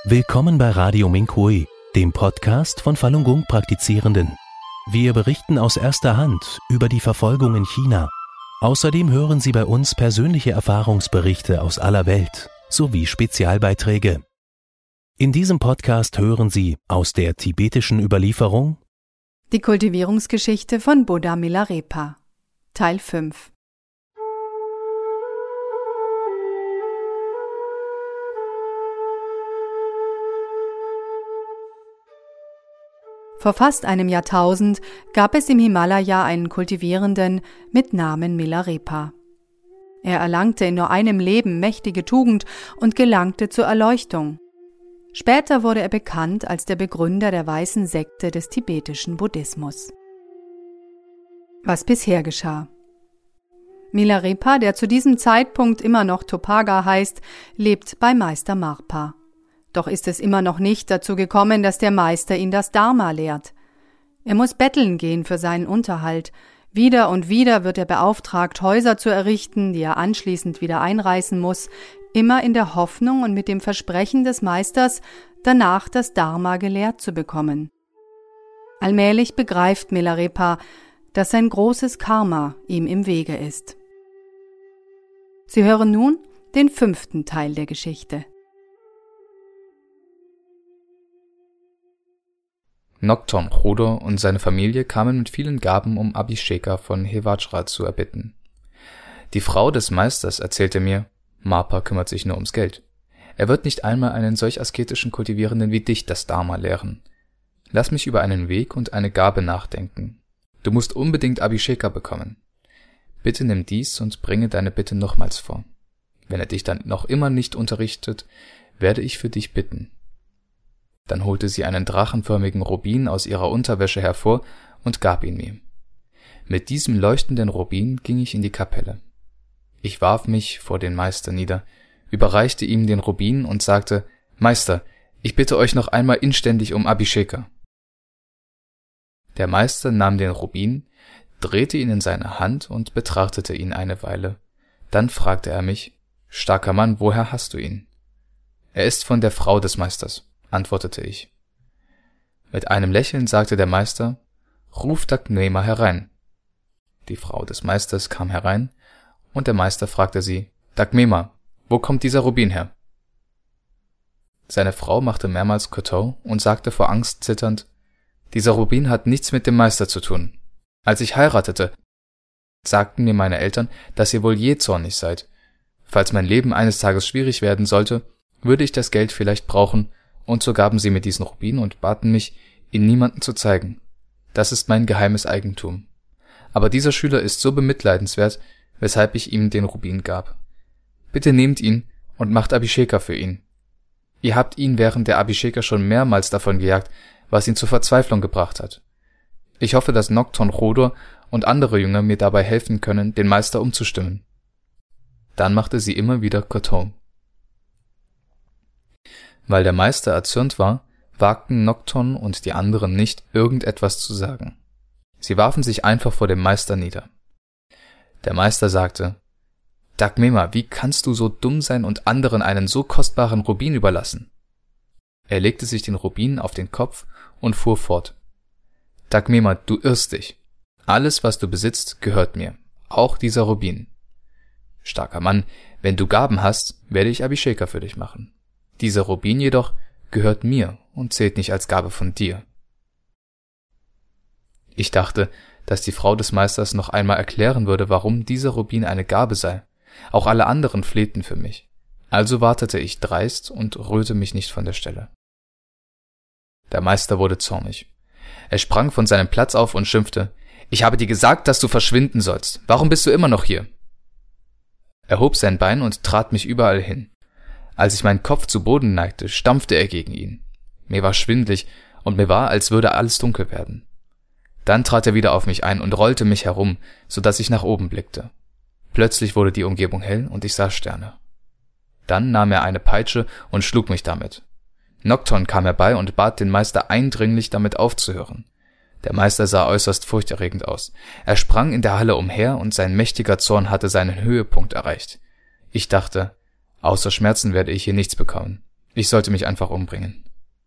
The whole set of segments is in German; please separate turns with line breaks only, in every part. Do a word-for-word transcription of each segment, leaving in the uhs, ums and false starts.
Willkommen bei Radio Minhui, dem Podcast von Falun Gong Praktizierenden. Wir berichten aus erster Hand über die Verfolgung in China. Außerdem hören Sie bei uns persönliche Erfahrungsberichte aus aller Welt sowie Spezialbeiträge. In diesem Podcast hören Sie aus der tibetischen Überlieferung
die Kultivierungsgeschichte von Buddha Milarepa, Teil fünf. Vor fast einem Jahrtausend gab es im Himalaya einen Kultivierenden mit Namen Milarepa. Er erlangte in nur einem Leben mächtige Tugend und gelangte zur Erleuchtung. Später wurde er bekannt als der Begründer der weißen Sekte des tibetischen Buddhismus. Was bisher geschah? Milarepa, der zu diesem Zeitpunkt immer noch Topaga heißt, lebt bei Meister Marpa. Doch ist es immer noch nicht dazu gekommen, dass der Meister ihn das Dharma lehrt. Er muss betteln gehen für seinen Unterhalt. Wieder und wieder wird er beauftragt, Häuser zu errichten, die er anschließend wieder einreißen muss, immer in der Hoffnung und mit dem Versprechen des Meisters, danach das Dharma gelehrt zu bekommen. Allmählich begreift Milarepa, dass sein großes Karma ihm im Wege ist. Sie hören nun den fünften Teil der Geschichte.
Nokton Chodor und seine Familie kamen mit vielen Gaben, um Abhisheka von Hevajra zu erbitten. Die Frau des Meisters erzählte mir, Marpa kümmert sich nur ums Geld. Er wird nicht einmal einen solch asketischen Kultivierenden wie dich das Dharma lehren. Lass mich über einen Weg und eine Gabe nachdenken. Du musst unbedingt Abhisheka bekommen. Bitte nimm dies und bringe deine Bitte nochmals vor. Wenn er dich dann noch immer nicht unterrichtet, werde ich für dich bitten. Dann holte sie einen drachenförmigen Rubin aus ihrer Unterwäsche hervor und gab ihn mir. Mit diesem leuchtenden Rubin ging ich in die Kapelle. Ich warf mich vor den Meister nieder, überreichte ihm den Rubin und sagte, Meister, ich bitte euch noch einmal inständig um Abhisheka. Der Meister nahm den Rubin, drehte ihn in seine Hand und betrachtete ihn eine Weile. Dann fragte er mich, starker Mann, woher hast du ihn? Er ist von der Frau des Meisters, antwortete ich. Mit einem Lächeln sagte der Meister, ruf Dagnema herein. Die Frau des Meisters kam herein, und der Meister fragte sie, Dagnema, wo kommt dieser Rubin her? Seine Frau machte mehrmals Koto und sagte vor Angst zitternd, dieser Rubin hat nichts mit dem Meister zu tun. Als ich heiratete, sagten mir meine Eltern, dass ihr wohl je zornig seid. Falls mein Leben eines Tages schwierig werden sollte, würde ich das Geld vielleicht brauchen, und so gaben sie mir diesen Rubin und baten mich, ihn niemandem zu zeigen. Das ist mein geheimes Eigentum. Aber dieser Schüler ist so bemitleidenswert, weshalb ich ihm den Rubin gab. Bitte nehmt ihn und macht Abhisheka für ihn. Ihr habt ihn während der Abhisheka schon mehrmals davon gejagt, was ihn zur Verzweiflung gebracht hat. Ich hoffe, dass Nokton Chodor und andere Jünger mir dabei helfen können, den Meister umzustimmen. Dann machte sie immer wieder Koto. Weil der Meister erzürnt war, wagten Nokton und die anderen nicht, irgendetwas zu sagen. Sie warfen sich einfach vor dem Meister nieder. Der Meister sagte, Dagnema, wie kannst du so dumm sein und anderen einen so kostbaren Rubin überlassen? Er legte sich den Rubin auf den Kopf und fuhr fort. Dagnema, du irrst dich. Alles, was du besitzt, gehört mir, auch dieser Rubin. Starker Mann, wenn du Gaben hast, werde ich Abhisheka für dich machen. Dieser Rubin jedoch gehört mir und zählt nicht als Gabe von dir. Ich dachte, dass die Frau des Meisters noch einmal erklären würde, warum dieser Rubin eine Gabe sei. Auch alle anderen flehten für mich. Also wartete ich dreist und rührte mich nicht von der Stelle. Der Meister wurde zornig. Er sprang von seinem Platz auf und schimpfte, ich habe dir gesagt, dass du verschwinden sollst. Warum bist du immer noch hier? Er hob sein Bein und trat mich überall hin. Als ich meinen Kopf zu Boden neigte, stampfte er gegen ihn. Mir war schwindlig und mir war, als würde alles dunkel werden. Dann trat er wieder auf mich ein und rollte mich herum, so dass ich nach oben blickte. Plötzlich wurde die Umgebung hell und ich sah Sterne. Dann nahm er eine Peitsche und schlug mich damit. Nokton kam herbei und bat den Meister eindringlich, damit aufzuhören. Der Meister sah äußerst furchterregend aus. Er sprang in der Halle umher und sein mächtiger Zorn hatte seinen Höhepunkt erreicht. Ich dachte, außer Schmerzen werde ich hier nichts bekommen. Ich sollte mich einfach umbringen.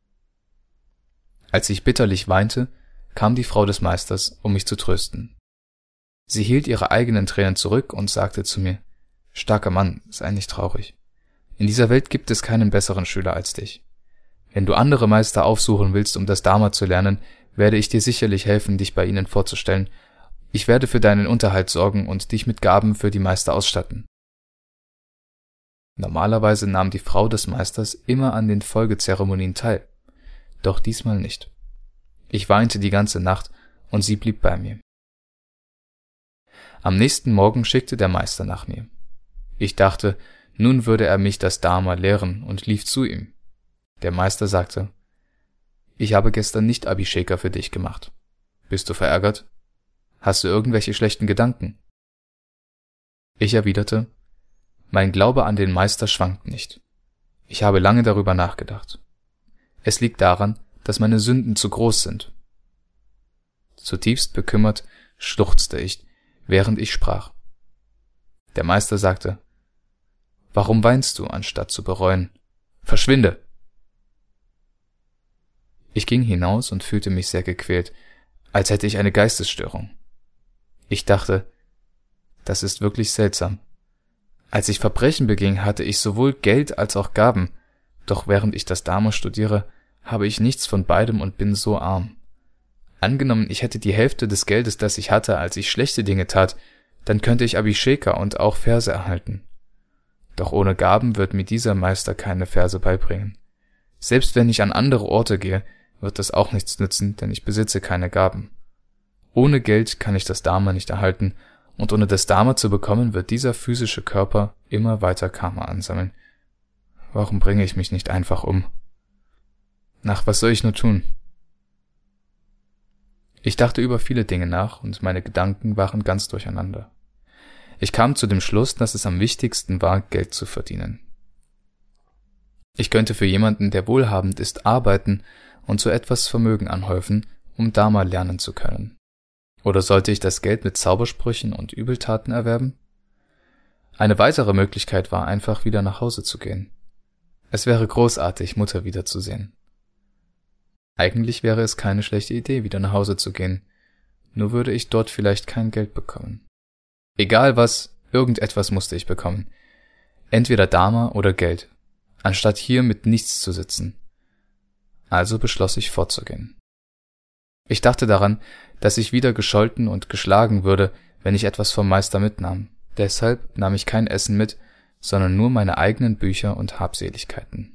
Als ich bitterlich weinte, kam die Frau des Meisters, um mich zu trösten. Sie hielt ihre eigenen Tränen zurück und sagte zu mir: »Starker Mann, sei nicht traurig. In dieser Welt gibt es keinen besseren Schüler als dich. Wenn du andere Meister aufsuchen willst, um das Dharma zu lernen, werde ich dir sicherlich helfen, dich bei ihnen vorzustellen. Ich werde für deinen Unterhalt sorgen und dich mit Gaben für die Meister ausstatten.« Normalerweise nahm die Frau des Meisters immer an den Folgezeremonien teil, doch diesmal nicht. Ich weinte die ganze Nacht und sie blieb bei mir. Am nächsten Morgen schickte der Meister nach mir. Ich dachte, nun würde er mich das Dharma lehren und lief zu ihm. Der Meister sagte: »Ich habe gestern nicht Abhisheka für dich gemacht. Bist du verärgert? Hast du irgendwelche schlechten Gedanken?« Ich erwiderte: »Mein Glaube an den Meister schwankt nicht. Ich habe lange darüber nachgedacht. Es liegt daran, dass meine Sünden zu groß sind.« Zutiefst bekümmert schluchzte ich, während ich sprach. Der Meister sagte: »Warum weinst du, anstatt zu bereuen? Verschwinde!« Ich ging hinaus und fühlte mich sehr gequält, als hätte ich eine Geistesstörung. Ich dachte, das ist wirklich seltsam. Als ich Verbrechen beging, hatte ich sowohl Geld als auch Gaben, doch während ich das Dharma studiere, habe ich nichts von beidem und bin so arm. Angenommen, ich hätte die Hälfte des Geldes, das ich hatte, als ich schlechte Dinge tat, dann könnte ich Abhisheka und auch Verse erhalten. Doch ohne Gaben wird mir dieser Meister keine Verse beibringen. Selbst wenn ich an andere Orte gehe, wird das auch nichts nützen, denn ich besitze keine Gaben. Ohne Geld kann ich das Dharma nicht erhalten, und ohne das Dharma zu bekommen, wird dieser physische Körper immer weiter Karma ansammeln. Warum bringe ich mich nicht einfach um? Nach was soll ich nur tun? Ich dachte über viele Dinge nach, und meine Gedanken waren ganz durcheinander. Ich kam zu dem Schluss, dass es am wichtigsten war, Geld zu verdienen. Ich könnte für jemanden, der wohlhabend ist, arbeiten und so etwas Vermögen anhäufen, um Dharma lernen zu können. Oder sollte ich das Geld mit Zaubersprüchen und Übeltaten erwerben? Eine weitere Möglichkeit war, einfach wieder nach Hause zu gehen. Es wäre großartig, Mutter wiederzusehen. Eigentlich wäre es keine schlechte Idee, wieder nach Hause zu gehen, nur würde ich dort vielleicht kein Geld bekommen. Egal was, irgendetwas musste ich bekommen. Entweder Dharma oder Geld, anstatt hier mit nichts zu sitzen. Also beschloss ich, fortzugehen. Ich dachte daran, dass ich wieder gescholten und geschlagen würde, wenn ich etwas vom Meister mitnahm. Deshalb nahm ich kein Essen mit, sondern nur meine eigenen Bücher und Habseligkeiten.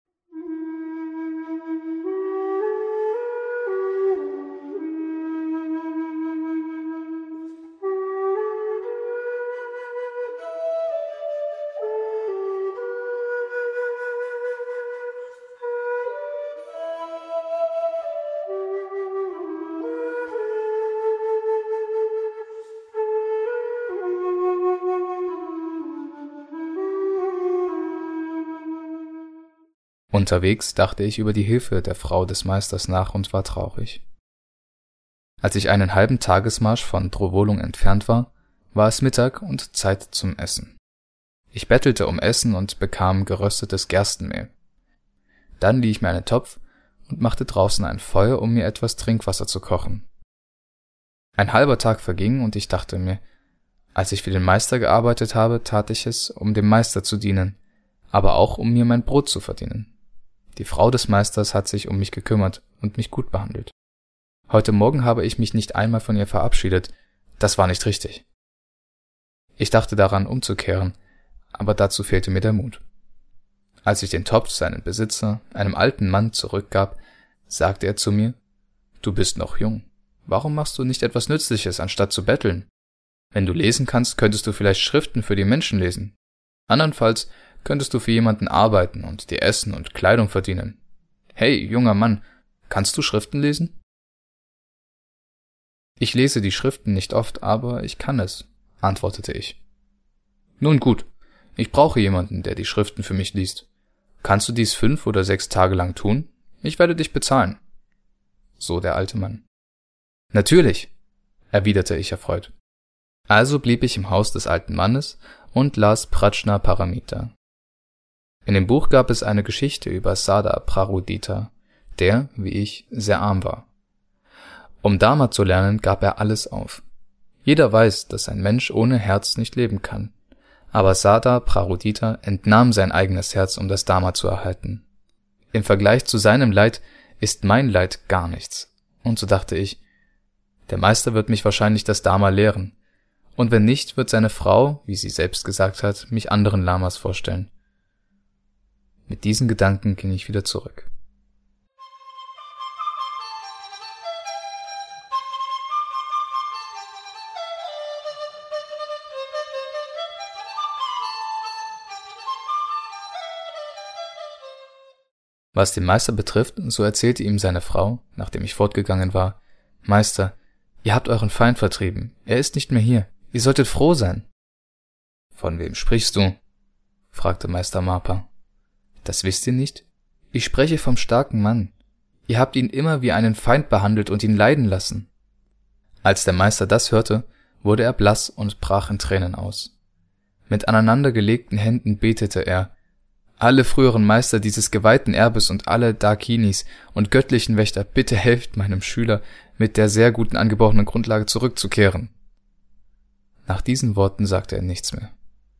Unterwegs dachte ich über die Hilfe der Frau des Meisters nach und war traurig. Als ich einen halben Tagesmarsch von Drowolung entfernt war, war es Mittag und Zeit zum Essen. Ich bettelte um Essen und bekam geröstetes Gerstenmehl. Dann lieh ich mir einen Topf und machte draußen ein Feuer, um mir etwas Trinkwasser zu kochen. Ein halber Tag verging und ich dachte mir, als ich für den Meister gearbeitet habe, tat ich es, um dem Meister zu dienen, aber auch um mir mein Brot zu verdienen. Die Frau des Meisters hat sich um mich gekümmert und mich gut behandelt. Heute Morgen habe ich mich nicht einmal von ihr verabschiedet. Das war nicht richtig. Ich dachte daran, umzukehren, aber dazu fehlte mir der Mut. Als ich den Topf seinem Besitzer, einem alten Mann, zurückgab, sagte er zu mir: »Du bist noch jung. Warum machst du nicht etwas Nützliches, anstatt zu betteln? Wenn du lesen kannst, könntest du vielleicht Schriften für die Menschen lesen. Andernfalls könntest du für jemanden arbeiten und dir Essen und Kleidung verdienen. Hey, junger Mann, kannst du Schriften lesen?« »Ich lese die Schriften nicht oft, aber ich kann es«, antwortete ich. »Nun gut, ich brauche jemanden, der die Schriften für mich liest. Kannst du dies fünf oder sechs Tage lang tun? Ich werde dich bezahlen.« So der alte Mann. »Natürlich«, erwiderte ich erfreut. Also blieb ich im Haus des alten Mannes und las Prajna Paramita. In dem Buch gab es eine Geschichte über Sada Prarudita, der, wie ich, sehr arm war. Um Dharma zu lernen, gab er alles auf. Jeder weiß, dass ein Mensch ohne Herz nicht leben kann. Aber Sada Prarudita entnahm sein eigenes Herz, um das Dharma zu erhalten. Im Vergleich zu seinem Leid ist mein Leid gar nichts. Und so dachte ich, der Meister wird mich wahrscheinlich das Dharma lehren. Und wenn nicht, wird seine Frau, wie sie selbst gesagt hat, mich anderen Lamas vorstellen. Mit diesen Gedanken ging ich wieder zurück. Was den Meister betrifft, so erzählte ihm seine Frau, nachdem ich fortgegangen war, »Meister, ihr habt euren Feind vertrieben. Er ist nicht mehr hier. Ihr solltet froh sein.« »Von wem sprichst du?« fragte Meister Marpa. »Das wisst ihr nicht? Ich spreche vom starken Mann. Ihr habt ihn immer wie einen Feind behandelt und ihn leiden lassen.« Als der Meister das hörte, wurde er blass und brach in Tränen aus. Mit aneinandergelegten Händen betete er, »Alle früheren Meister dieses geweihten Erbes und alle Dakinis und göttlichen Wächter, bitte helft meinem Schüler, mit der sehr guten angebrochenen Grundlage zurückzukehren.« Nach diesen Worten sagte er nichts mehr.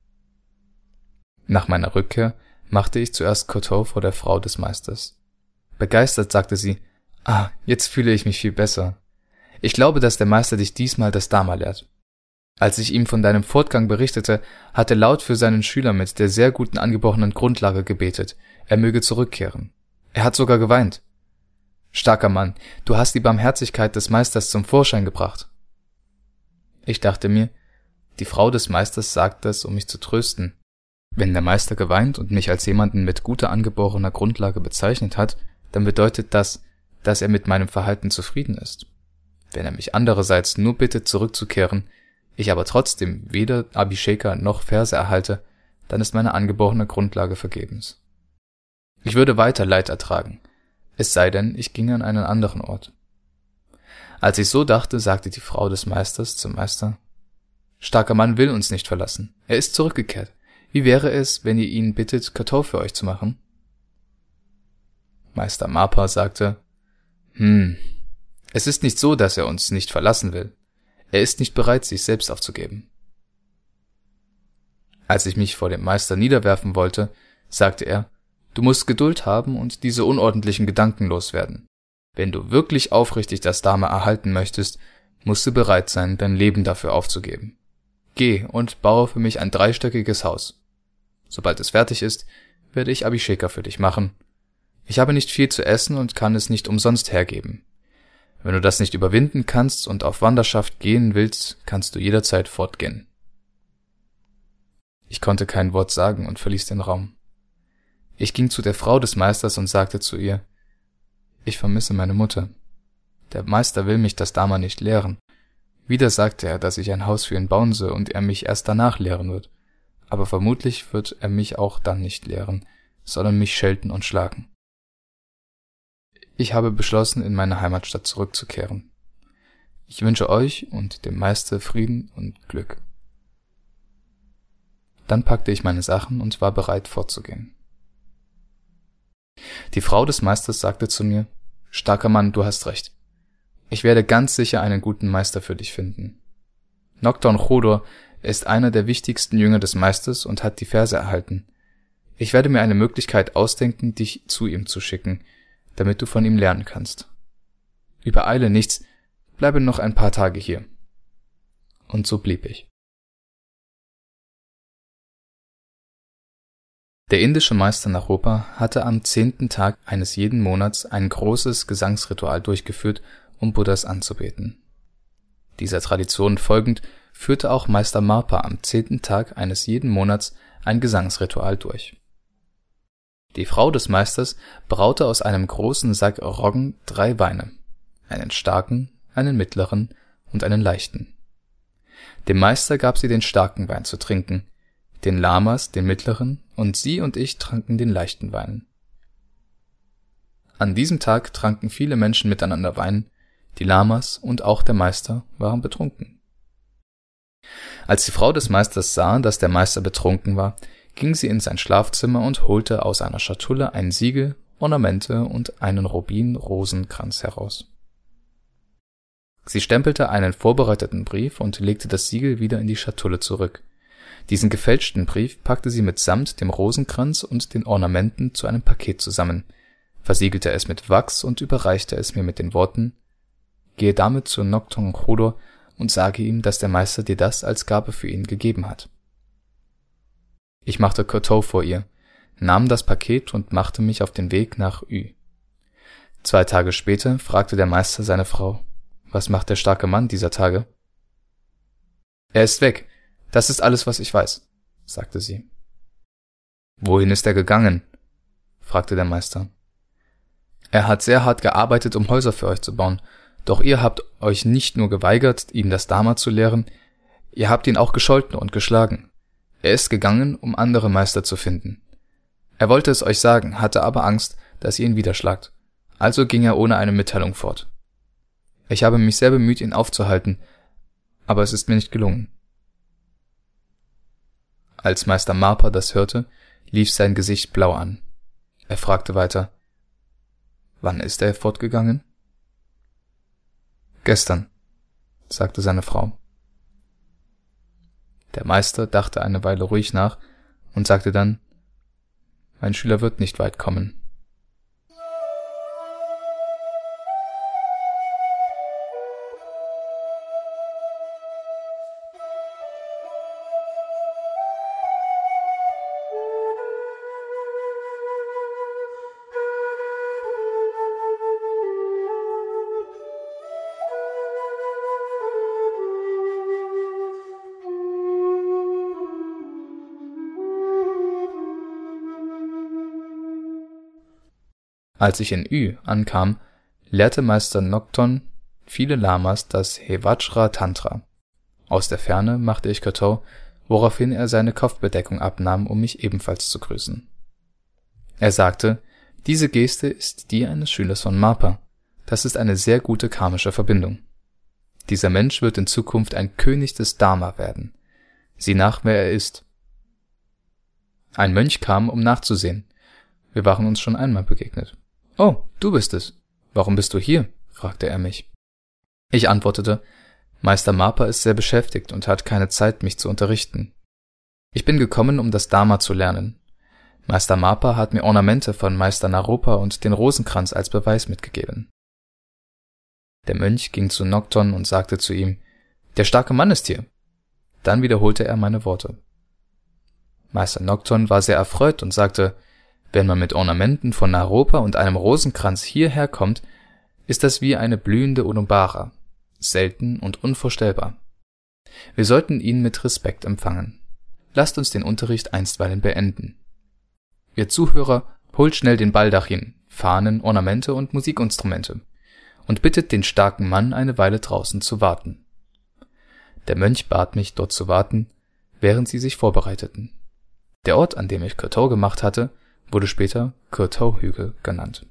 Nach meiner Rückkehr machte ich zuerst Kotau vor der Frau des Meisters. Begeistert sagte sie, »Ah, jetzt fühle ich mich viel besser. Ich glaube, dass der Meister dich diesmal das Dharma lehrt. Als ich ihm von deinem Fortgang berichtete, hat er laut für seinen Schüler mit der sehr guten angebrochenen Grundlage gebetet, er möge zurückkehren. Er hat sogar geweint. Starker Mann, du hast die Barmherzigkeit des Meisters zum Vorschein gebracht.« Ich dachte mir, die Frau des Meisters sagt das, um mich zu trösten. Wenn der Meister geweint und mich als jemanden mit guter angeborener Grundlage bezeichnet hat, dann bedeutet das, dass er mit meinem Verhalten zufrieden ist. Wenn er mich andererseits nur bittet, zurückzukehren, ich aber trotzdem weder Abhisheka noch Verse erhalte, dann ist meine angeborene Grundlage vergebens. Ich würde weiter Leid ertragen, es sei denn, ich ginge an einen anderen Ort. Als ich so dachte, sagte die Frau des Meisters zum Meister, »Starker Mann will uns nicht verlassen, er ist zurückgekehrt. Wie wäre es, wenn ihr ihn bittet, Kotau für euch zu machen?« Meister Marpa sagte, »Hm, es ist nicht so, dass er uns nicht verlassen will. Er ist nicht bereit, sich selbst aufzugeben.« Als ich mich vor dem Meister niederwerfen wollte, sagte er, »Du musst Geduld haben und diese unordentlichen Gedanken loswerden. Wenn du wirklich aufrichtig das Dharma erhalten möchtest, musst du bereit sein, dein Leben dafür aufzugeben. Geh und baue für mich ein dreistöckiges Haus. Sobald es fertig ist, werde ich Abhisheka für dich machen. Ich habe nicht viel zu essen und kann es nicht umsonst hergeben. Wenn du das nicht überwinden kannst und auf Wanderschaft gehen willst, kannst du jederzeit fortgehen.« Ich konnte kein Wort sagen und verließ den Raum. Ich ging zu der Frau des Meisters und sagte zu ihr, »Ich vermisse meine Mutter. Der Meister will mich das Dharma nicht lehren. Wieder sagte er, dass ich ein Haus für ihn bauen soll und er mich erst danach lehren wird. Aber vermutlich wird er mich auch dann nicht lehren, sondern mich schelten und schlagen. Ich habe beschlossen, in meine Heimatstadt zurückzukehren. Ich wünsche euch und dem Meister Frieden und Glück.« Dann packte ich meine Sachen und war bereit, fortzugehen. Die Frau des Meisters sagte zu mir, »Starker Mann, du hast recht. Ich werde ganz sicher einen guten Meister für dich finden. Nokton Chodor ist einer der wichtigsten Jünger des Meisters und hat die Verse erhalten. Ich werde mir eine Möglichkeit ausdenken, dich zu ihm zu schicken, damit du von ihm lernen kannst. Übereile nichts, bleibe noch ein paar Tage hier.« Und so blieb ich. Der indische Meister Naropa hatte am zehnten Tag eines jeden Monats ein großes Gesangsritual durchgeführt, um Buddhas anzubeten. Dieser Tradition folgend führte auch Meister Marpa am zehnten Tag eines jeden Monats ein Gesangsritual durch. Die Frau des Meisters braute aus einem großen Sack Roggen drei Weine, einen starken, einen mittleren und einen leichten. Dem Meister gab sie den starken Wein zu trinken, den Lamas den mittleren und sie und ich tranken den leichten Wein. An diesem Tag tranken viele Menschen miteinander Wein, die Lamas und auch der Meister waren betrunken. Als die Frau des Meisters sah, dass der Meister betrunken war, ging sie in sein Schlafzimmer und holte aus einer Schatulle ein Siegel, Ornamente und einen Rubin-Rosenkranz heraus. Sie stempelte einen vorbereiteten Brief und legte das Siegel wieder in die Schatulle zurück. Diesen gefälschten Brief packte sie mitsamt dem Rosenkranz und den Ornamenten zu einem Paket zusammen, versiegelte es mit Wachs und überreichte es mir mit den Worten: »Gehe damit zu Nokton Chodor und sage ihm, dass der Meister dir das als Gabe für ihn gegeben hat.« Ich machte Koteau vor ihr, nahm das Paket und machte mich auf den Weg nach Ü. Zwei Tage später fragte der Meister seine Frau: »Was macht der starke Mann dieser Tage?« »Er ist weg. Das ist alles, was ich weiß«, sagte sie. »Wohin ist er gegangen?« fragte der Meister. »Er hat sehr hart gearbeitet, um Häuser für euch zu bauen, doch ihr habt euch nicht nur geweigert, ihm das Dharma zu lehren, ihr habt ihn auch gescholten und geschlagen. Er ist gegangen, um andere Meister zu finden. Er wollte es euch sagen, hatte aber Angst, dass ihr ihn wieder schlagt. Also ging er ohne eine Mitteilung fort. Ich habe mich sehr bemüht, ihn aufzuhalten, aber es ist mir nicht gelungen.« Als Meister Marpa das hörte, lief sein Gesicht blau an. Er fragte weiter: »Wann ist er fortgegangen?« »Gestern«, sagte seine Frau. Der Meister dachte eine Weile ruhig nach und sagte dann: »Mein Schüler wird nicht weit kommen.« Als ich in Ü ankam, lehrte Meister Nokton viele Lamas das Hevajra Tantra. Aus der Ferne machte ich Koteau, woraufhin er seine Kopfbedeckung abnahm, um mich ebenfalls zu grüßen. Er sagte: »Diese Geste ist die eines Schülers von Marpa. Das ist eine sehr gute karmische Verbindung. Dieser Mensch wird in Zukunft ein König des Dharma werden. Sieh nach, wer er ist.« Ein Mönch kam, um nachzusehen. Wir waren uns schon einmal begegnet. »Oh, du bist es. Warum bist du hier?« fragte er mich. Ich antwortete: »Meister Marpa ist sehr beschäftigt und hat keine Zeit, mich zu unterrichten. Ich bin gekommen, um das Dharma zu lernen. Meister Marpa hat mir Ornamente von Meister Naropa und den Rosenkranz als Beweis mitgegeben.« Der Mönch ging zu Nokton und sagte zu ihm: »Der starke Mann ist hier.« Dann wiederholte er meine Worte. Meister Nokton war sehr erfreut und sagte: »Wenn man mit Ornamenten von Naropa und einem Rosenkranz hierher kommt, ist das wie eine blühende Unumbara, selten und unvorstellbar. Wir sollten ihn mit Respekt empfangen. Lasst uns den Unterricht einstweilen beenden. Ihr Zuhörer, holt schnell den Baldachin, Fahnen, Ornamente und Musikinstrumente und bittet den starken Mann, eine Weile draußen zu warten.« Der Mönch bat mich, dort zu warten, während sie sich vorbereiteten. Der Ort, an dem ich Koteau gemacht hatte, wurde später Koteau-Hügel genannt.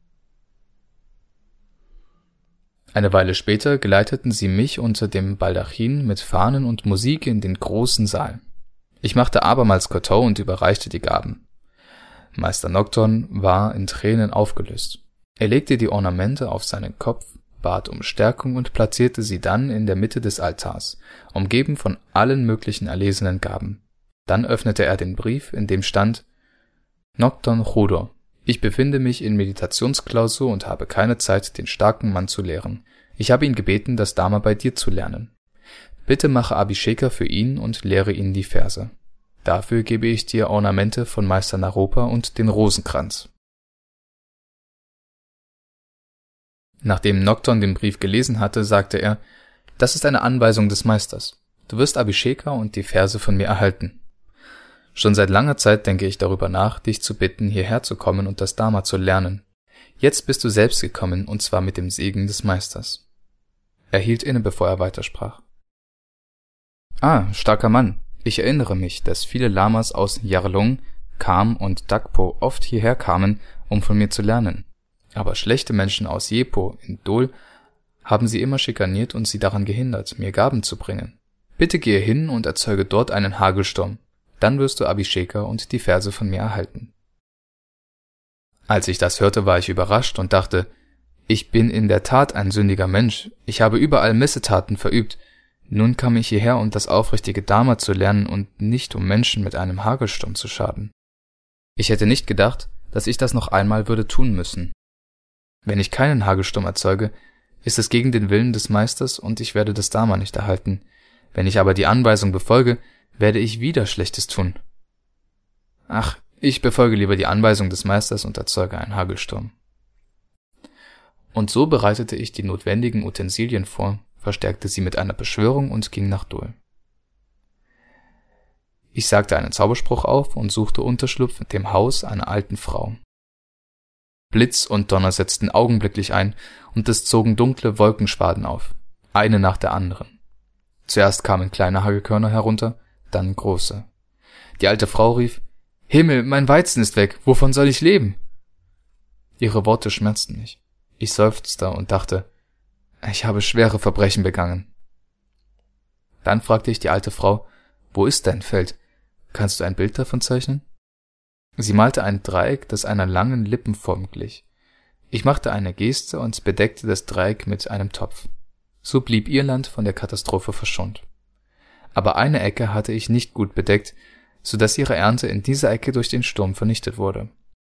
Eine Weile später geleiteten sie mich unter dem Baldachin mit Fahnen und Musik in den großen Saal. Ich machte abermals Koteau und überreichte die Gaben. Meister Nokton war in Tränen aufgelöst. Er legte die Ornamente auf seinen Kopf, bat um Stärkung und platzierte sie dann in der Mitte des Altars, umgeben von allen möglichen erlesenen Gaben. Dann öffnete er den Brief, in dem stand: »Nokton Chodor, ich befinde mich in Meditationsklausur und habe keine Zeit, den starken Mann zu lehren. Ich habe ihn gebeten, das Dharma bei dir zu lernen. Bitte mache Abhisheka für ihn und lehre ihn die Verse. Dafür gebe ich dir Ornamente von Meister Naropa und den Rosenkranz.« Nachdem Nokton den Brief gelesen hatte, sagte er: »Das ist eine Anweisung des Meisters. Du wirst Abhisheka und die Verse von mir erhalten. Schon seit langer Zeit denke ich darüber nach, dich zu bitten, hierher zu kommen und das Dharma zu lernen. Jetzt bist du selbst gekommen, und zwar mit dem Segen des Meisters.« Er hielt inne, bevor er weitersprach. »Ah, starker Mann, ich erinnere mich, dass viele Lamas aus Yarlung, Kham und Dakpo oft hierher kamen, um von mir zu lernen. Aber schlechte Menschen aus Jepo in Dol haben sie immer schikaniert und sie daran gehindert, mir Gaben zu bringen. Bitte gehe hin und erzeuge dort einen Hagelsturm. Dann wirst du Abhisheka und die Verse von mir erhalten. Als ich das hörte, war ich überrascht und dachte, ich bin in der Tat ein sündiger Mensch, ich habe überall Missetaten verübt. Nun kam ich hierher, um das aufrichtige Dharma zu lernen und nicht um Menschen mit einem Hagelsturm zu schaden. Ich hätte nicht gedacht, dass ich das noch einmal würde tun müssen. Wenn ich keinen Hagelsturm erzeuge, ist es gegen den Willen des Meisters und ich werde das Dharma nicht erhalten. Wenn ich aber die Anweisung befolge, werde ich wieder Schlechtes tun. Ach, ich befolge lieber die Anweisung des Meisters und erzeuge einen Hagelsturm. Und so bereitete ich die notwendigen Utensilien vor, verstärkte sie mit einer Beschwörung und ging nach Dol. Ich sagte einen Zauberspruch auf und suchte Unterschlupf in dem Haus einer alten Frau. Blitz und Donner setzten augenblicklich ein, und es zogen dunkle Wolkenschwaden auf, eine nach der anderen. Zuerst kamen kleine Hagelkörner herunter, dann große. Die alte Frau rief, »Himmel, mein Weizen ist weg, wovon soll ich leben?« Ihre Worte schmerzten mich. Ich seufzte und dachte, ich habe schwere Verbrechen begangen. Dann fragte ich die alte Frau, »Wo ist dein Feld? Kannst du ein Bild davon zeichnen?« Sie malte ein Dreieck, das einer langen Lippenform glich. Ich machte eine Geste und bedeckte das Dreieck mit einem Topf. So blieb ihr Land von der Katastrophe verschont. Aber eine Ecke hatte ich nicht gut bedeckt, so dass ihre Ernte in dieser Ecke durch den Sturm vernichtet wurde.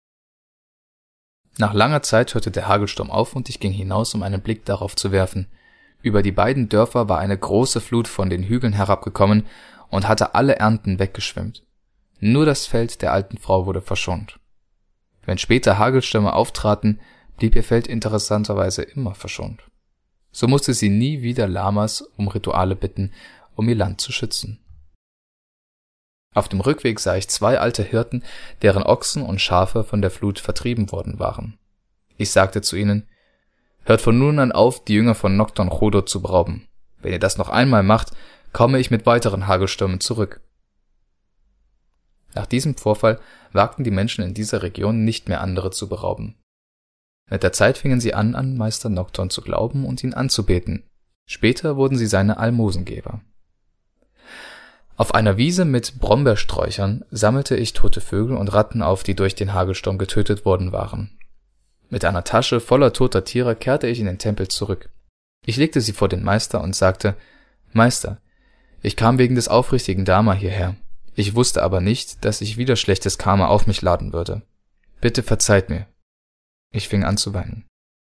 Nach langer Zeit hörte der Hagelsturm auf und ich ging hinaus, um einen Blick darauf zu werfen. Über die beiden Dörfer war eine große Flut von den Hügeln herabgekommen und hatte alle Ernten weggeschwemmt. Nur das Feld der alten Frau wurde verschont. Wenn später Hagelstürme auftraten, blieb ihr Feld interessanterweise immer verschont. So musste sie nie wieder Lamas um Rituale bitten, um ihr Land zu schützen. Auf dem Rückweg sah ich zwei alte Hirten, deren Ochsen und Schafe von der Flut vertrieben worden waren. Ich sagte zu ihnen, »Hört von nun an auf, die Jünger von Nokton Chodor zu berauben. Wenn ihr das noch einmal macht, komme ich mit weiteren Hagelstürmen zurück.« Nach diesem Vorfall wagten die Menschen in dieser Region nicht mehr andere zu berauben. Mit der Zeit fingen sie an, an Meister Nokton zu glauben und ihn anzubeten. Später wurden sie seine Almosengeber. Auf einer Wiese mit Brombeersträuchern sammelte ich tote Vögel und Ratten auf, die durch den Hagelsturm getötet worden waren. Mit einer Tasche voller toter Tiere kehrte ich in den Tempel zurück. Ich legte sie vor den Meister und sagte, »Meister, ich kam wegen des aufrichtigen Dharma hierher. Ich wusste aber nicht, dass ich wieder schlechtes Karma auf mich laden würde. Bitte verzeiht mir.« Ich fing an zu weinen.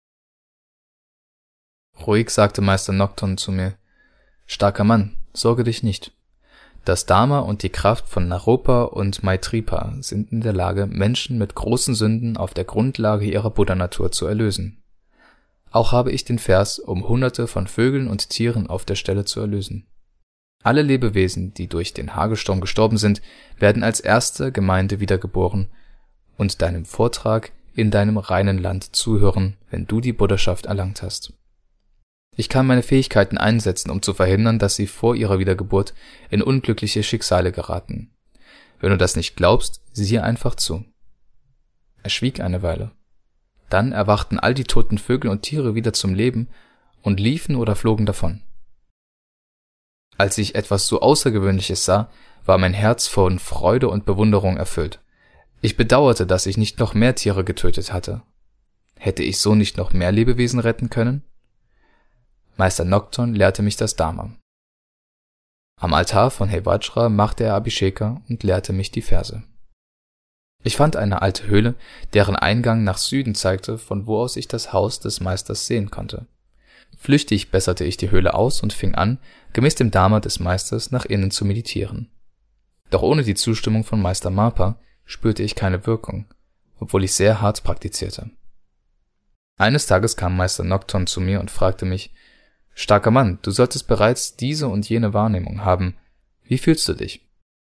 Ruhig sagte Meister Nokton zu mir, »Starker Mann, sorge dich nicht. Das Dharma und die Kraft von Naropa und Maitripa sind in der Lage, Menschen mit großen Sünden auf der Grundlage ihrer Buddha-Natur zu erlösen. Auch habe ich den Vers, um Hunderte von Vögeln und Tieren auf der Stelle zu erlösen. Alle Lebewesen, die durch den Hagelsturm gestorben sind, werden als erste Gemeinde wiedergeboren und deinem Vortrag in deinem reinen Land zuhören, wenn du die Buddhaschaft erlangt hast. Ich kann meine Fähigkeiten einsetzen, um zu verhindern, dass sie vor ihrer Wiedergeburt in unglückliche Schicksale geraten. Wenn du das nicht glaubst, siehe einfach zu.« Er schwieg eine Weile. Dann erwachten all die toten Vögel und Tiere wieder zum Leben und liefen oder flogen davon. Als ich etwas so Außergewöhnliches sah, war mein Herz von Freude und Bewunderung erfüllt. Ich bedauerte, dass ich nicht noch mehr Tiere getötet hatte. Hätte ich so nicht noch mehr Lebewesen retten können? Meister Nokton lehrte mich das Dharma. Am Altar von Hevajra machte er Abhisheka und lehrte mich die Verse. Ich fand eine alte Höhle, deren Eingang nach Süden zeigte, von wo aus ich das Haus des Meisters sehen konnte. Flüchtig besserte ich die Höhle aus und fing an, gemäß dem Dharma des Meisters nach innen zu meditieren. Doch ohne die Zustimmung von Meister Marpa spürte ich keine Wirkung, obwohl ich sehr hart praktizierte. Eines Tages kam Meister Nokton zu mir und fragte mich, »Starker Mann, du solltest bereits diese und jene Wahrnehmung haben. Wie fühlst du dich?«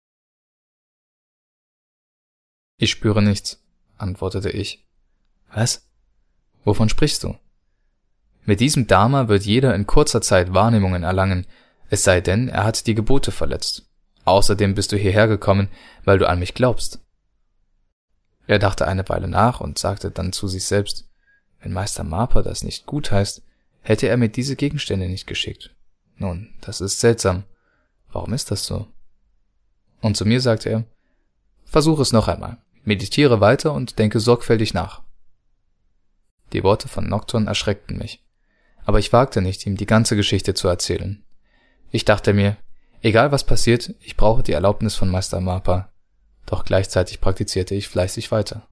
»Ich spüre nichts«, antwortete ich. »Was? Wovon sprichst du?« »Mit diesem Dharma wird jeder in kurzer Zeit Wahrnehmungen erlangen, es sei denn, er hat die Gebote verletzt. Außerdem bist du hierher gekommen, weil du an mich glaubst.« Er dachte eine Weile nach und sagte dann zu sich selbst, wenn Meister Marpa das nicht gut heißt, hätte er mir diese Gegenstände nicht geschickt. Nun, das ist seltsam. Warum ist das so? Und zu mir sagte er: Versuch es noch einmal, meditiere weiter und denke sorgfältig nach. Die Worte von Nokton erschreckten mich, aber ich wagte nicht, ihm die ganze Geschichte zu erzählen. Ich dachte mir, egal was passiert, ich brauche die Erlaubnis von Meister Mapa, doch gleichzeitig praktizierte ich fleißig weiter.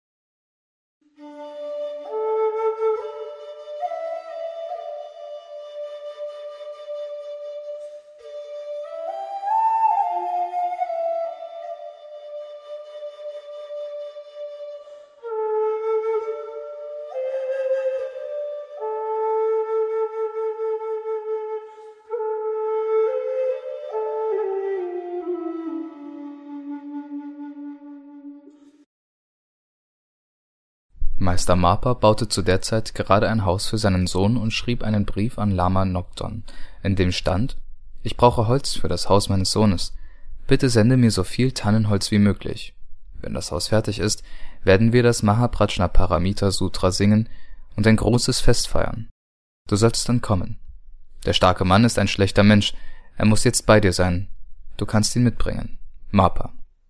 Meister Mapa baute zu der Zeit gerade ein Haus für seinen Sohn und schrieb einen Brief an Lama Nokton, in dem stand: Ich brauche Holz für das Haus meines Sohnes. Bitte sende mir so viel Tannenholz wie möglich. Wenn das Haus fertig ist, werden wir das Mahaprajna Paramita Sutra singen und ein großes Fest feiern. Du sollst dann kommen. Der starke Mann ist ein schlechter Mensch. Er muss jetzt bei dir sein. Du kannst ihn mitbringen. Mapa.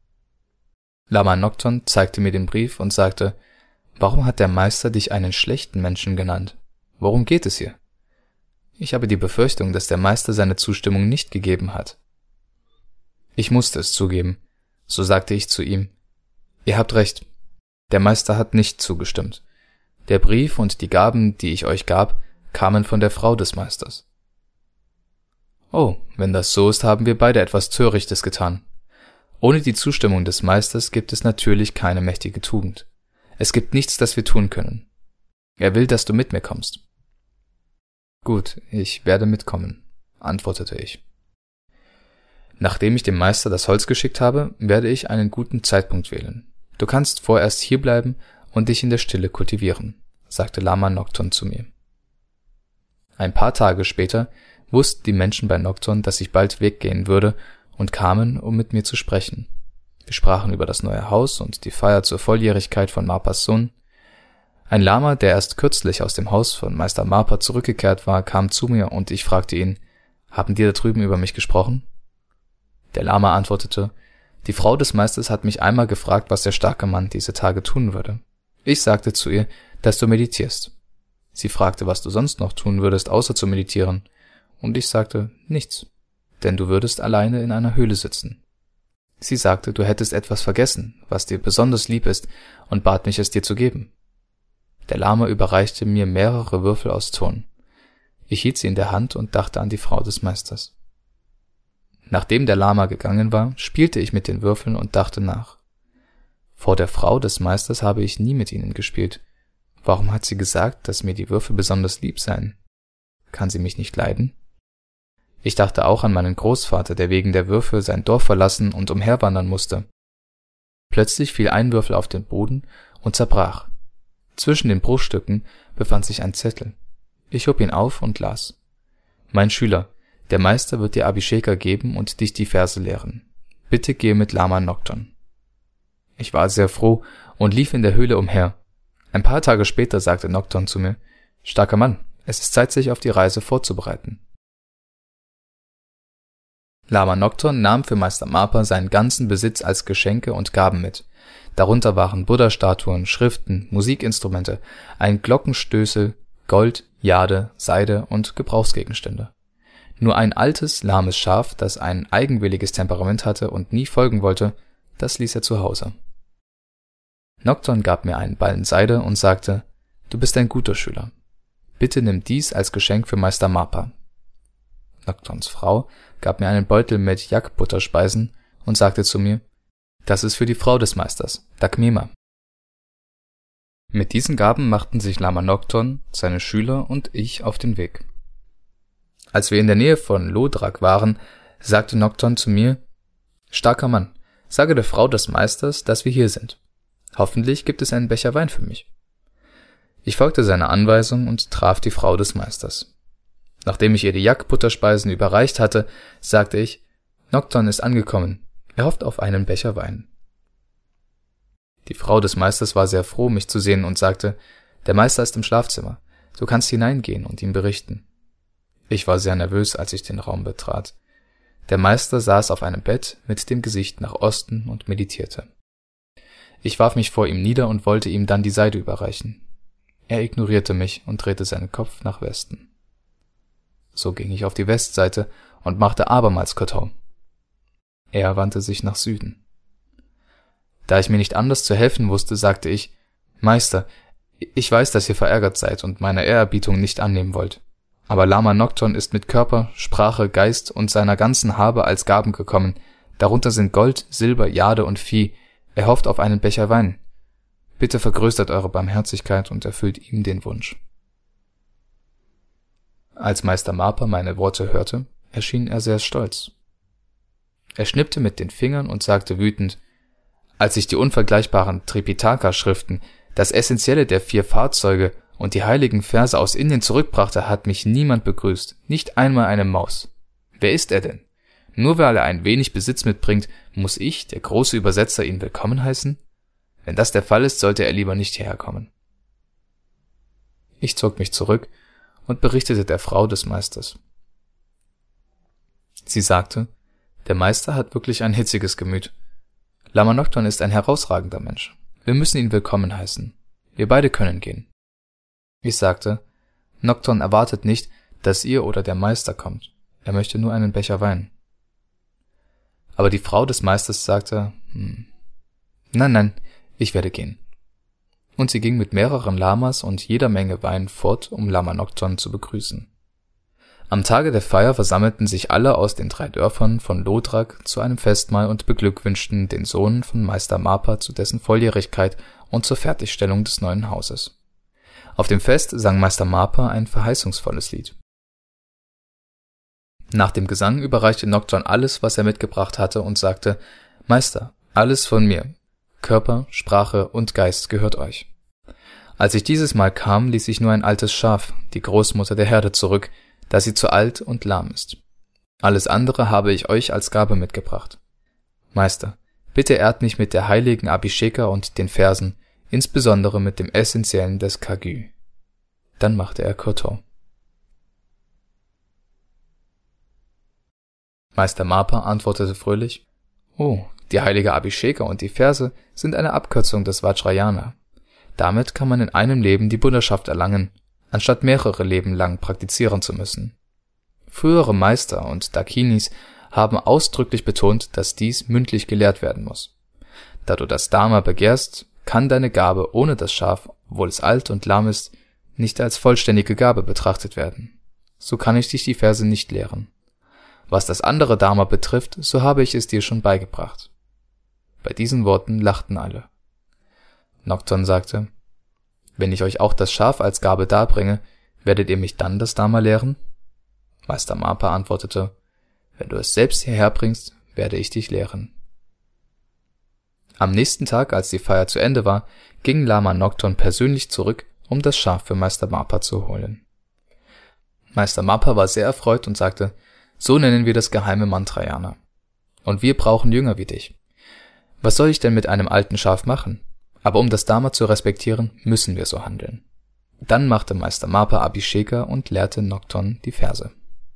Lama Nokton zeigte mir den Brief und sagte: Warum hat der Meister dich einen schlechten Menschen genannt? Worum geht es hier? Ich habe die Befürchtung, dass der Meister seine Zustimmung nicht gegeben hat. Ich musste es zugeben. So sagte ich zu ihm: Ihr habt recht. Der Meister hat nicht zugestimmt. Der Brief und die Gaben, die ich euch gab, kamen von der Frau des Meisters. Oh, wenn das so ist, haben wir beide etwas Törichtes getan. Ohne die Zustimmung des Meisters gibt es natürlich keine mächtige Tugend. Es gibt nichts, das wir tun können. Er will, dass du mit mir kommst. Gut, ich werde mitkommen, antwortete ich. Nachdem ich dem Meister das Holz geschickt habe, werde ich einen guten Zeitpunkt wählen. Du kannst vorerst hierbleiben und dich in der Stille kultivieren, sagte Lama Nokton zu mir. Ein paar Tage später wussten die Menschen bei Nokton, dass ich bald weggehen würde, und kamen, um mit mir zu sprechen. Wir sprachen über das neue Haus und die Feier zur Volljährigkeit von Mapas Sohn. Ein Lama, der erst kürzlich aus dem Haus von Meister Mapa zurückgekehrt war, kam zu mir und ich fragte ihn: Haben die da drüben über mich gesprochen? Der Lama antwortete: Die Frau des Meisters hat mich einmal gefragt, was der starke Mann diese Tage tun würde. Ich sagte zu ihr, dass du meditierst. Sie fragte, was du sonst noch tun würdest, außer zu meditieren. Und ich sagte, nichts, denn du würdest alleine in einer Höhle sitzen. Sie sagte, du hättest etwas vergessen, was dir besonders lieb ist, und bat mich, es dir zu geben. Der Lama überreichte mir mehrere Würfel aus Ton. Ich hielt sie in der Hand und dachte an die Frau des Meisters. Nachdem der Lama gegangen war, spielte ich mit den Würfeln und dachte nach. Vor der Frau des Meisters habe ich nie mit ihnen gespielt. Warum hat sie gesagt, dass mir die Würfel besonders lieb seien? Kann sie mich nicht leiden? Ich dachte auch an meinen Großvater, der wegen der Würfel sein Dorf verlassen und umherwandern musste. Plötzlich fiel ein Würfel auf den Boden und zerbrach. Zwischen den Bruchstücken befand sich ein Zettel. Ich hob ihn auf und las: Mein Schüler, der Meister wird dir Abhisheka geben und dich die Verse lehren. Bitte gehe mit Lama Nokton. Ich war sehr froh und lief in der Höhle umher. Ein paar Tage später sagte Nokton zu mir: Starker Mann, es ist Zeit, sich auf die Reise vorzubereiten. Lama Nokton nahm für Meister Mapa seinen ganzen Besitz als Geschenke und Gaben mit. Darunter waren Buddha-Statuen, Schriften, Musikinstrumente, ein Glockenstößel, Gold, Jade, Seide und Gebrauchsgegenstände. Nur ein altes, lahmes Schaf, das ein eigenwilliges Temperament hatte und nie folgen wollte, das ließ er zu Hause. Nokton gab mir einen Ballen Seide und sagte: Du bist ein guter Schüler. Bitte nimm dies als Geschenk für Meister Mapa. Noktons Frau gab mir einen Beutel mit Yak-Butterspeisen und sagte zu mir: Das ist für die Frau des Meisters, Dakmema. Mit diesen Gaben machten sich Lama Nokton, seine Schüler und ich auf den Weg. Als wir in der Nähe von Lodrak waren, sagte Nokton zu mir: Starker Mann, sage der Frau des Meisters, dass wir hier sind. Hoffentlich gibt es einen Becher Wein für mich. Ich folgte seiner Anweisung und traf die Frau des Meisters. Nachdem ich ihr die Yak-Butterspeisen überreicht hatte, sagte ich: Nokton ist angekommen. Er hofft auf einen Becher Wein. Die Frau des Meisters war sehr froh, mich zu sehen und sagte: Der Meister ist im Schlafzimmer. Du kannst hineingehen und ihm berichten. Ich war sehr nervös, als ich den Raum betrat. Der Meister saß auf einem Bett mit dem Gesicht nach Osten und meditierte. Ich warf mich vor ihm nieder und wollte ihm dann die Seide überreichen. Er ignorierte mich und drehte seinen Kopf nach Westen. So ging ich auf die Westseite und machte abermals Koto. Er wandte sich nach Süden. Da ich mir nicht anders zu helfen wusste, sagte ich: Meister, ich weiß, dass ihr verärgert seid und meine Ehrerbietung nicht annehmen wollt. Aber Lama Nokton ist mit Körper, Sprache, Geist und seiner ganzen Habe als Gaben gekommen. Darunter sind Gold, Silber, Jade und Vieh. Er hofft auf einen Becher Wein. Bitte vergrößert eure Barmherzigkeit und erfüllt ihm den Wunsch. Als Meister Marpa meine Worte hörte, erschien er sehr stolz. Er schnippte mit den Fingern und sagte wütend: Als ich die unvergleichbaren Tripitaka-Schriften, das Essentielle der vier Fahrzeuge und die heiligen Verse aus Indien zurückbrachte, hat mich niemand begrüßt, nicht einmal eine Maus. Wer ist er denn? Nur weil er ein wenig Besitz mitbringt, muss ich, der große Übersetzer, ihn willkommen heißen? Wenn das der Fall ist, sollte er lieber nicht hierher kommen. Ich zog mich zurück und berichtete der Frau des Meisters. Sie sagte: Der Meister hat wirklich ein hitziges Gemüt. Lama Nokton ist ein herausragender Mensch. Wir müssen ihn willkommen heißen. Wir beide können gehen. Ich sagte: Nokton erwartet nicht, dass ihr oder der Meister kommt. Er möchte nur einen Becher Wein. Aber die Frau des Meisters sagte: hm, Nein, nein, ich werde gehen. Und sie ging mit mehreren Lamas und jeder Menge Wein fort, um Lama Nokton zu begrüßen. Am Tage der Feier versammelten sich alle aus den drei Dörfern von Lodrak zu einem Festmahl und beglückwünschten den Sohn von Meister Marpa zu dessen Volljährigkeit und zur Fertigstellung des neuen Hauses. Auf dem Fest sang Meister Marpa ein verheißungsvolles Lied. Nach dem Gesang überreichte Nokton alles, was er mitgebracht hatte, und sagte: Meister, alles von mir, Körper, Sprache und Geist gehört euch. Als ich dieses Mal kam, ließ ich nur ein altes Schaf, die Großmutter der Herde, zurück, da sie zu alt und lahm ist. Alles andere habe ich euch als Gabe mitgebracht. Meister, bitte ehrt mich mit der heiligen Abhisheka und den Versen, insbesondere mit dem Essentiellen des Kagyu. Dann machte er Koto. Meister Marpa antwortete fröhlich: Oh, die heilige Abhisheka und die Verse sind eine Abkürzung des Vajrayana. Damit kann man in einem Leben die Buddhaschaft erlangen, anstatt mehrere Leben lang praktizieren zu müssen. Frühere Meister und Dakinis haben ausdrücklich betont, dass dies mündlich gelehrt werden muss. Da du das Dharma begehrst, kann deine Gabe ohne das Schaf, obwohl es alt und lahm ist, nicht als vollständige Gabe betrachtet werden. So kann ich dich die Verse nicht lehren. Was das andere Dharma betrifft, so habe ich es dir schon beigebracht. Bei diesen Worten lachten alle. Nokton sagte: Wenn ich euch auch das Schaf als Gabe darbringe, werdet ihr mich dann das Dharma lehren? Meister Marpa antwortete: Wenn du es selbst hierher bringst, werde ich dich lehren. Am nächsten Tag, als die Feier zu Ende war, ging Lama Nokton persönlich zurück, um das Schaf für Meister Marpa zu holen. Meister Marpa war sehr erfreut und sagte: So nennen wir das geheime Mantrayana. Und wir brauchen Jünger wie dich. Was soll ich denn mit einem alten Schaf machen? Aber um das Dharma zu respektieren, müssen wir so handeln. Dann machte Meister Marpa Abhisheka und lehrte Nokton die Verse.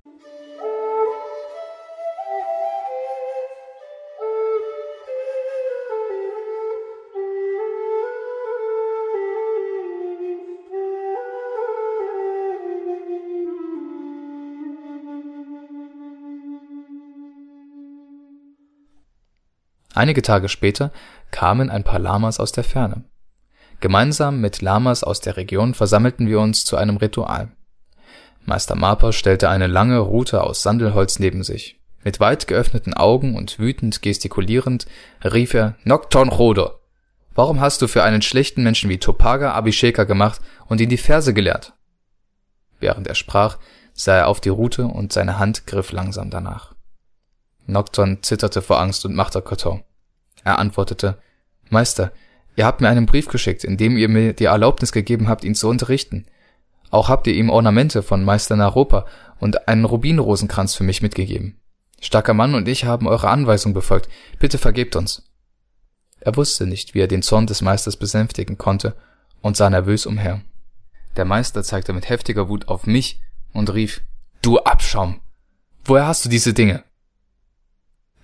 Einige Tage später kamen ein paar Lamas aus der Ferne. Gemeinsam mit Lamas aus der Region versammelten wir uns zu einem Ritual. Meister Marpa stellte eine lange Rute aus Sandelholz neben sich. Mit weit geöffneten Augen und wütend gestikulierend rief er: Nokton Chodo! Warum hast du für einen schlechten Menschen wie Topaga Abhisheka gemacht und ihn die Verse gelehrt? Während er sprach, sah er auf die Rute und seine Hand griff langsam danach. Nokton zitterte vor Angst und machte Koto. Er antwortete: Meister, ihr habt mir einen Brief geschickt, in dem ihr mir die Erlaubnis gegeben habt, ihn zu unterrichten. Auch habt ihr ihm Ornamente von Meister Naropa und einen Rubinrosenkranz für mich mitgegeben. Starker Mann und ich haben eure Anweisung befolgt. Bitte vergebt uns. Er wusste nicht, wie er den Zorn des Meisters besänftigen konnte und sah nervös umher. Der Meister zeigte mit heftiger Wut auf mich und rief: Du Abschaum! Woher hast du diese Dinge?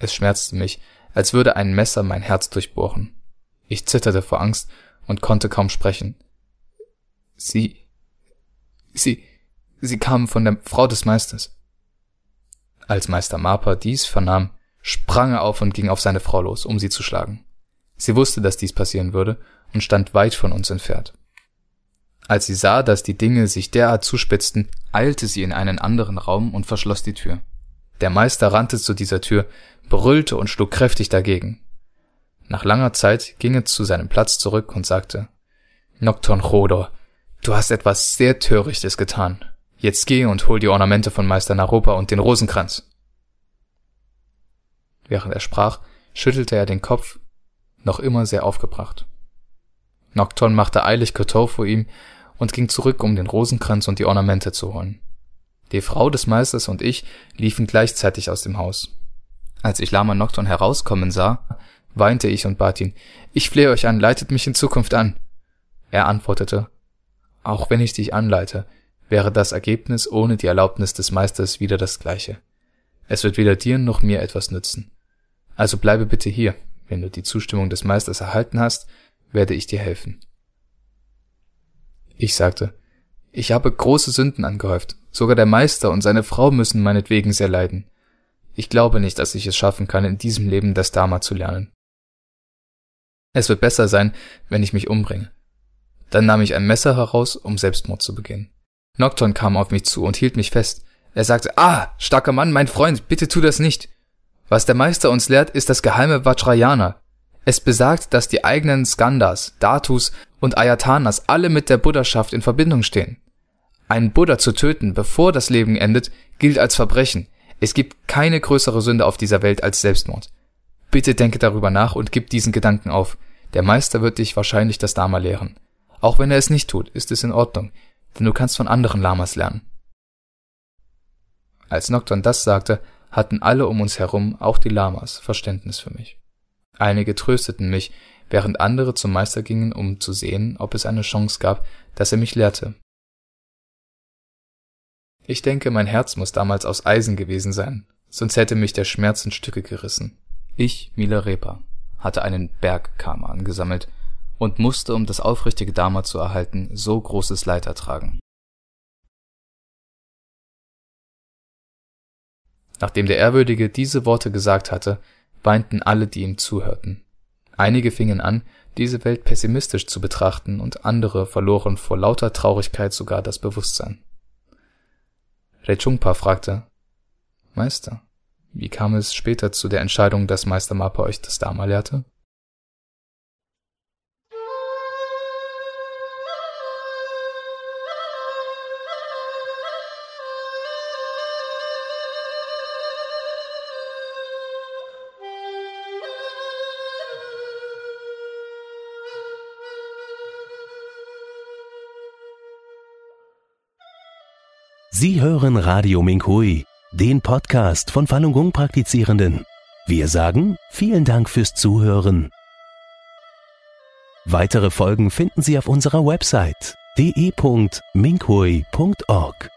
Es schmerzte mich, als würde ein Messer mein Herz durchbohren. Ich zitterte vor Angst und konnte kaum sprechen. Sie, sie, sie kamen von der Frau des Meisters. Als Meister Marper dies vernahm, sprang er auf und ging auf seine Frau los, um sie zu schlagen. Sie wusste, dass dies passieren würde und stand weit von uns entfernt. Als sie sah, dass die Dinge sich derart zuspitzten, eilte sie in einen anderen Raum und verschloss die Tür. Der Meister rannte zu dieser Tür, brüllte und schlug kräftig dagegen. Nach langer Zeit ging er zu seinem Platz zurück und sagte: »Nokton Chodor, du hast etwas sehr Törichtes getan. Jetzt geh und hol die Ornamente von Meister Naropa und den Rosenkranz.« Während er sprach, schüttelte er den Kopf, noch immer sehr aufgebracht. Nokton machte eilig Kotor vor ihm und ging zurück, um den Rosenkranz und die Ornamente zu holen. Die Frau des Meisters und ich liefen gleichzeitig aus dem Haus. Als ich Lama Nokton herauskommen sah, weinte ich und bat ihn: »Ich flehe euch an, leitet mich in Zukunft an.« Er antwortete: »Auch wenn ich dich anleite, wäre das Ergebnis ohne die Erlaubnis des Meisters wieder das gleiche. Es wird weder dir noch mir etwas nützen. Also bleibe bitte hier. Wenn du die Zustimmung des Meisters erhalten hast, werde ich dir helfen.« Ich sagte: »Ich habe große Sünden angehäuft. Sogar der Meister und seine Frau müssen meinetwegen sehr leiden. Ich glaube nicht, dass ich es schaffen kann, in diesem Leben das Dharma zu lernen. Es wird besser sein, wenn ich mich umbringe.« Dann nahm ich ein Messer heraus, um Selbstmord zu begehen. Nokton kam auf mich zu und hielt mich fest. Er sagte: »Ah, starker Mann, mein Freund, bitte tu das nicht. Was der Meister uns lehrt, ist das geheime Vajrayana. Es besagt, dass die eigenen Skandhas, Dhatus und Ayatanas alle mit der Buddhaschaft in Verbindung stehen. Einen Buddha zu töten, bevor das Leben endet, gilt als Verbrechen. Es gibt keine größere Sünde auf dieser Welt als Selbstmord. Bitte denke darüber nach und gib diesen Gedanken auf. Der Meister wird dich wahrscheinlich das Dharma lehren. Auch wenn er es nicht tut, ist es in Ordnung, denn du kannst von anderen Lamas lernen.« Als Nokton das sagte, hatten alle um uns herum, auch die Lamas, Verständnis für mich. Einige trösteten mich, während andere zum Meister gingen, um zu sehen, ob es eine Chance gab, dass er mich lehrte. Ich denke, mein Herz muss damals aus Eisen gewesen sein, sonst hätte mich der Schmerz in Stücke gerissen. Ich, Milarepa, hatte einen Berg Karma angesammelt und musste, um das aufrichtige Dharma zu erhalten, so großes Leid ertragen. Nachdem der Ehrwürdige diese Worte gesagt hatte, weinten alle, die ihm zuhörten. Einige fingen an, diese Welt pessimistisch zu betrachten, und andere verloren vor lauter Traurigkeit sogar das Bewusstsein. Rechungpa fragte: »Meister, wie kam es später zu der Entscheidung, dass Meister Marpa euch das Dharma lehrte?«
Sie hören Radio Minhui, den Podcast von Falun Gong Praktizierenden. Wir sagen vielen Dank fürs Zuhören. Weitere Folgen finden Sie auf unserer Website d e punkt minhui punkt org.